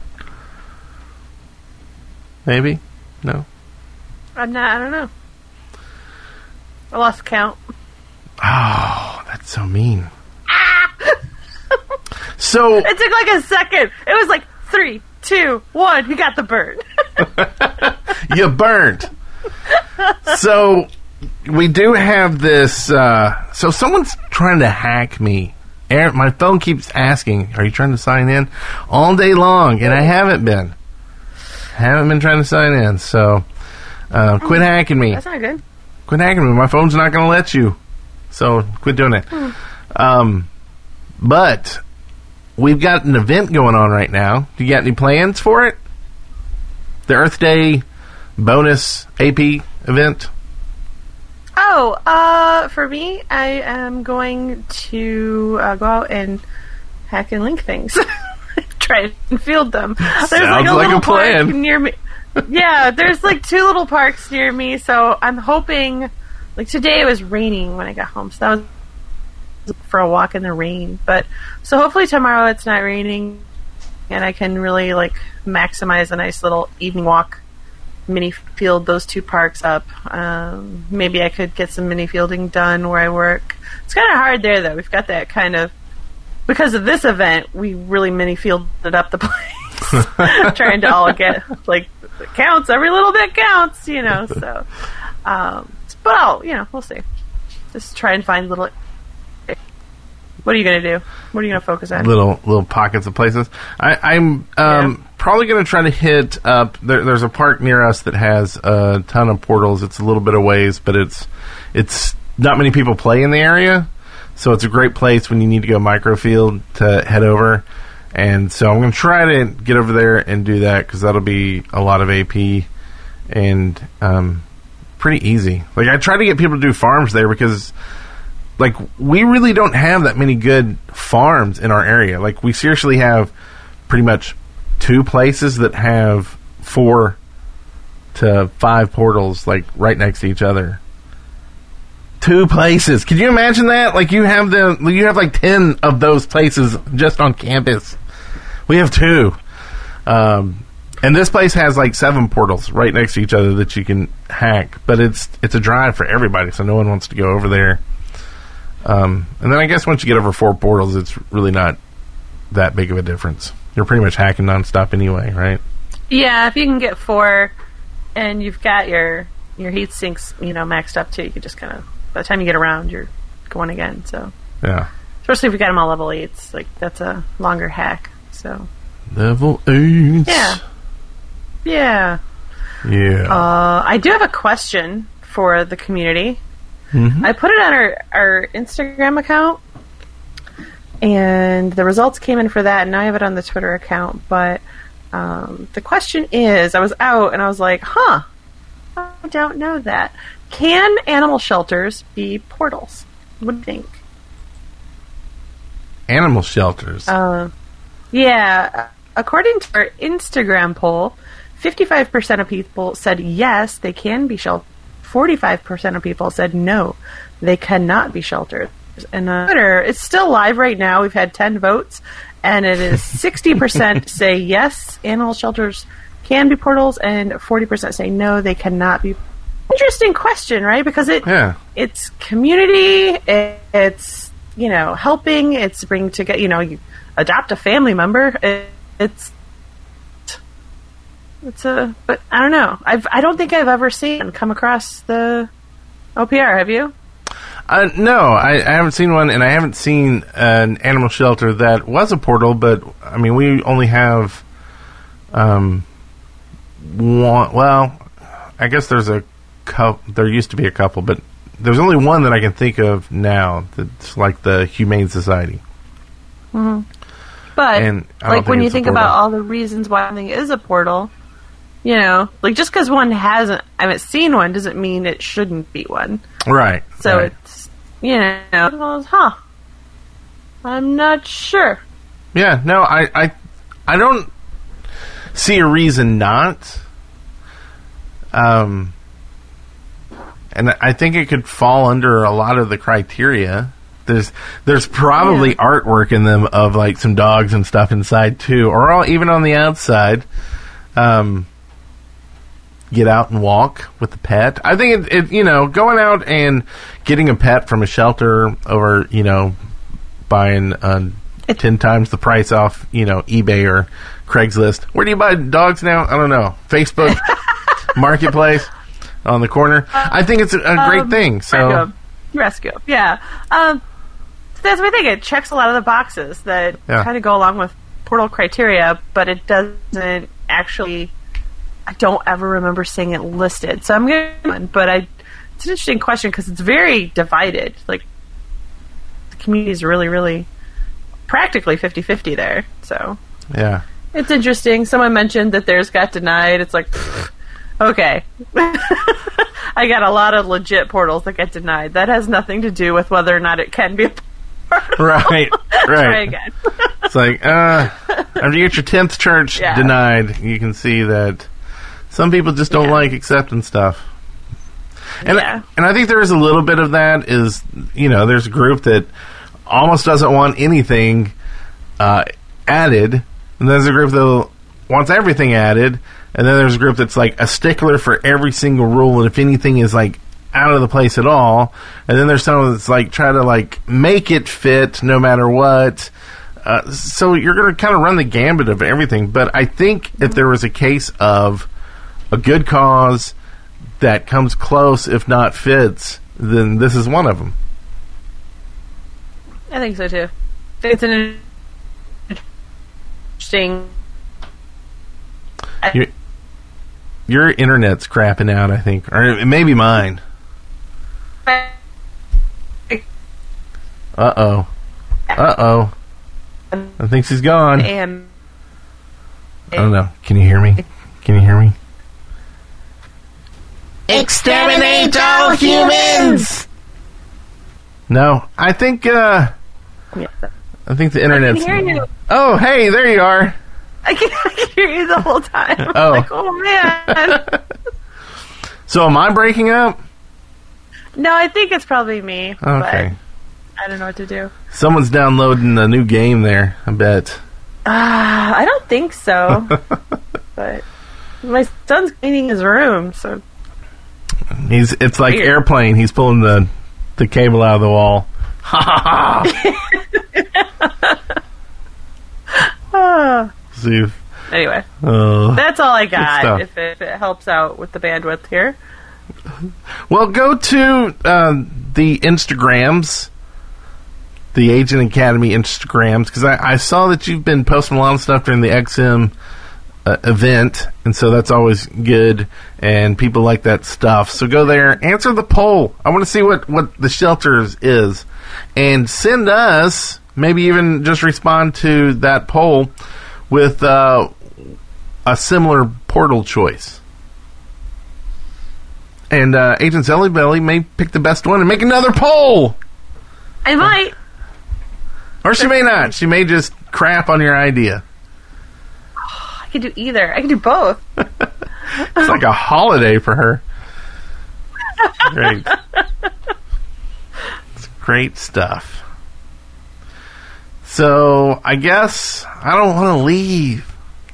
Maybe? No?
I'm not. I don't know. I lost count.
Oh, that's so mean. So
It took like a second. It was like three, two, one. You got the bird.
you burnt. So we do have this. Uh, so someone's trying to hack me. Aaron, my phone keeps asking, "Are you trying to sign in?" all day long, and I haven't been. Haven't been trying to sign in. So uh, quit hacking me.
That's not good.
Quit hacking me. My phone's not going to let you. So quit doing it.
Hmm.
Um, but we've got an event going on right now. Do you got any plans for it? The Earth Day bonus A P event?
Oh, uh, for me, I am going to uh, go out and hack and link things. Try and field them. There's
Sounds
like a
like
little
a plan.
park near me. Yeah, there's like two little parks near me, so I'm hoping. Like today, it was raining when I got home, so that was for a walk in the rain. But so hopefully tomorrow it's not raining, and I can really like maximize a nice little evening walk. Mini field those two parks up. Um, maybe I could get some mini fielding done where I work. It's kind of hard there though. We've got that kind of because of this event. We really mini fielded up the place, trying to all get like it counts. Every little bit counts, you know. So, um, but I'll you know we'll see. Just try and find little. What are you gonna do? What are you gonna focus on?
Little little pockets of places. I, I'm um,
Yeah.
probably going to try to hit up. There, there's a park near us that has a ton of portals. It's a little bit of ways, but it's it's not many people play in the area, so it's a great place when you need to go microfield to head over. And so I'm going to try to get over there and do that because that'll be a lot of A P and um, pretty easy. Like I try to get people to do farms there because. Like, we really don't have that many good farms in our area. Like, we seriously have pretty much two places that have four to five portals, like, right next to each other. Two places. Can you imagine that? Like, you have the, you have like ten of those places just on campus. We have two. Um, And this place has like seven portals right next to each other that you can hack, but it's it's a drive for everybody, so no one wants to go over there. Um, and then I guess once you get over four portals, it's really not that big of a difference. You're pretty much hacking nonstop anyway, right?
Yeah, if you can get four, and you've got your your heat sinks, you know, maxed up too, you can just kind of, by the time you get around, you're going again. So
yeah,
especially if you got them all level eights, like that's a longer hack. So
level eight.
Yeah. Yeah.
Yeah.
Uh, I do have a question for the community.
Mm-hmm.
I put it on our, our Instagram account, and the results came in for that, and now I have it on the Twitter account. But um, the question is, I was out, and I was like, huh, I don't know that. Can animal shelters be portals? What do you think?
Animal shelters?
Uh, yeah. According to our Instagram poll, fifty-five percent of people said yes, they can be sheltered. forty-five percent of people said no, they cannot be sheltered. And on Twitter, it's still live right now. We've had ten votes, and it is sixty percent say yes, animal shelters can be portals, and forty percent say no, they cannot be. Interesting question, right? Because it
yeah.
it's community, it, it's, you know, helping, it's bringing together, you know, you adopt a family member, it, it's It's a, but I don't know. I've I don't think I've ever seen come across the O P R. Have you?
Uh, no, I, I haven't seen one, and I haven't seen an animal shelter that was a portal. But I mean, we only have um one. Well, I guess there's a couple. There used to be a couple, but there's only one that I can think of now. That's like the Humane Society.
Mm-hmm. But
and
like when you think about all the reasons why something is a portal. You know, like just because one hasn't, I haven't seen one, doesn't mean it shouldn't be one.
Right.
So
right.
it's, you know, huh? I'm not sure.
Yeah. No, I, I, I don't see a reason not. Um, and I think it could fall under a lot of the criteria. There's, there's probably yeah. artwork in them of like some dogs and stuff inside too, or all, even on the outside. Um. Get out and walk with the pet. I think it, it, you know, going out and getting a pet from a shelter over, you know, buying uh, ten times the price off, you know, eBay or Craigslist. Where do you buy dogs now? I don't know. Facebook Marketplace on the corner. Uh, I think it's a, a great
um,
thing. So
Rescue, rescue. yeah. Um, so that's what I think. It checks a lot of the boxes that
yeah.
kind of go along with portal criteria, but it doesn't actually. I don't ever remember seeing it listed, so I'm going. But I, it's an interesting question because it's very divided. Like the community is really, really practically fifty-fifty there. So
yeah,
it's interesting. Someone mentioned that theirs got denied. It's like, okay, I got a lot of legit portals that get denied. That has nothing to do with whether or not it can be a portal.
Right, right.
Try again.
It's like uh, after you get your tenth church
yeah.
denied, you can see that. Some people just don't yeah. like accepting stuff. And,
yeah.
and I think there is a little bit of that is, you know, there's a group that almost doesn't want anything uh, added. And there's a group that wants everything added. And then there's a group that's like a stickler for every single rule. And if anything is like out of the place at all. And then there's someone that's like try to like make it fit no matter what. Uh, so you're going to kind of run the gambit of everything. But I think if there was a case of a good cause that comes close, if not fits, then this is one of them.
I think so too. I think it's an interesting.
Your, your internet's crapping out, I think, or it may be mine. Uh oh. Uh oh. I think she's gone.
And
I don't know. Can you hear me? Can you hear me?
Exterminate all humans!
No, I think, uh...
Yeah.
I think the internet's...
I can hear you.
Oh, hey, there you are.
I can, I can hear you the whole time. I'm
oh.
like, oh, man.
So am I breaking up?
No, I think it's probably me.
Okay.
But I don't know what to do.
Someone's downloading a new game there, I bet.
Uh, I don't think so. But My son's cleaning his room, so
he's it's like
Weird.
Airplane. He's pulling the the cable out of the wall. Ha ha ha! See.
Anyway,
uh,
that's all I
good
got.
stuff.
If it, if it helps out with the bandwidth here.
Well, go to uh, the Instagrams, the Agent Academy Instagrams, because I, I saw that you've been posting a lot of stuff during the X M uh, event, and so that's always good, and people like that stuff. So go there, answer the poll. I want to see what, what the shelters is, and send us, maybe even just respond to that poll with uh, a similar portal choice. And uh, Agent Zelly Belly may pick the best one and make another poll.
I might.
Or she may not. She may just crap on your idea.
I could do either. I could do both.
It's like a holiday for her. Great. It's great stuff. So, I guess I don't want to leave.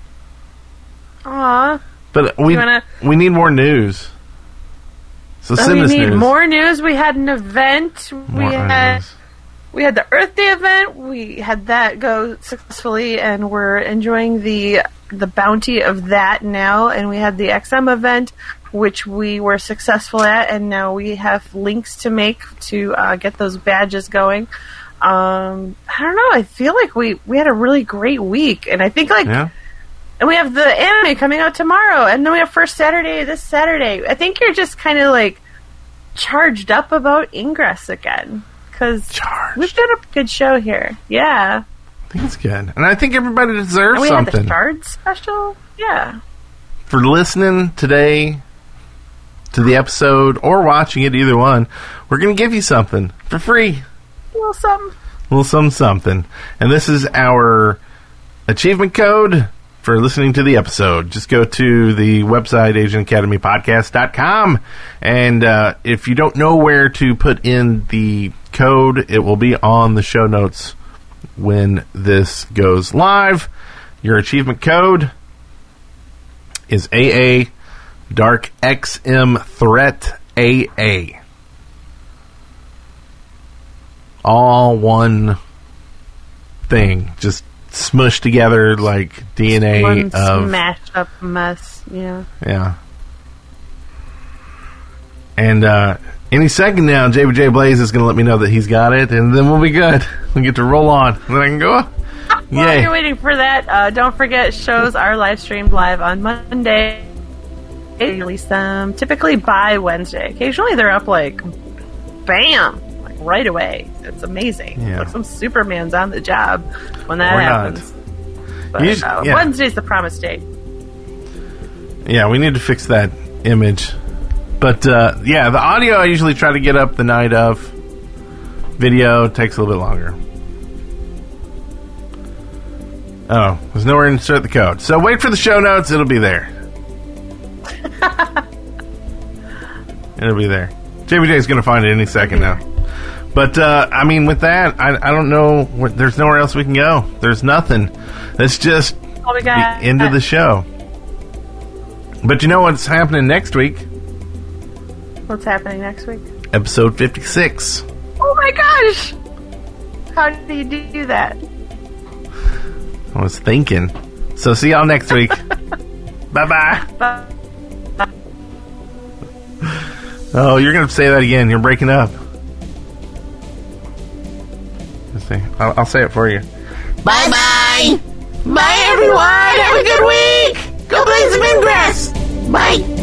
Aw.
But we
wanna-
we need more news. So
So
send
we
us
need
news.
more news. We had an event.
More
we had
news.
we had the Earth Day event. We had that go successfully, and we're enjoying the the bounty of that now. And we had the X M event, which we were successful at, and now we have links to make to uh, get those badges going. Um, I don't know. I feel like we we had a really great week, and I think like.
Yeah.
And we have the anime coming out tomorrow, and then we have First Saturday this Saturday. I think you're just kind of like charged up about Ingress again, because we've done a good show here. Yeah,
I think it's good, and I think everybody deserves
and we
something.
had the Shard special. Yeah,
For listening today to the episode or watching it, either one, we're going to give you something for free.
a little something.
A little something, something. And this is our achievement code for listening to the episode. Just go to the website, agent academy podcast dot com, and uh, if you don't know where to put in the code, it will be on the show notes when this goes live. Your achievement code is A A Dark X M Threat A A. All one thing, just smushed together like D N A
One
of
smashed up mess. Yeah.
yeah. And uh, any second now, J B J Blaze is going to let me know that he's got it, and then we'll be good. We get to roll on, and then I can go.
While
Yay!
you're waiting for that, uh, don't forget shows are live streamed live on Monday. They release them typically by Wednesday. Occasionally they're up like, bam, like right away. It's amazing.
Yeah.
Like some Superman's on the job when that
Or not.
happens. But
You just-
uh,
yeah.
Wednesday's the promise date.
Yeah, we need to fix that image. But uh, yeah, the audio I usually try to get up the night of. Video takes a little bit longer. Oh, there's nowhere to insert the code. So wait for the show notes. It'll be there. It'll be there. J B J's going to find it any second now. But, uh, I mean, with that, I, I don't know. What, there's nowhere else we can go. There's nothing. That's just
Oh, we got
the end of the show. But you know what's happening next week?
What's happening next week?
Episode fifty-six.
Oh my gosh! How do you do that?
I was thinking. So see y'all next week. Bye-bye.
Bye.
Oh, you're going to say that again. You're breaking up. Let's see. I'll, I'll say it for you.
Bye-bye. Bye, everyone. Have a good week. Go play some Ingress. Bye.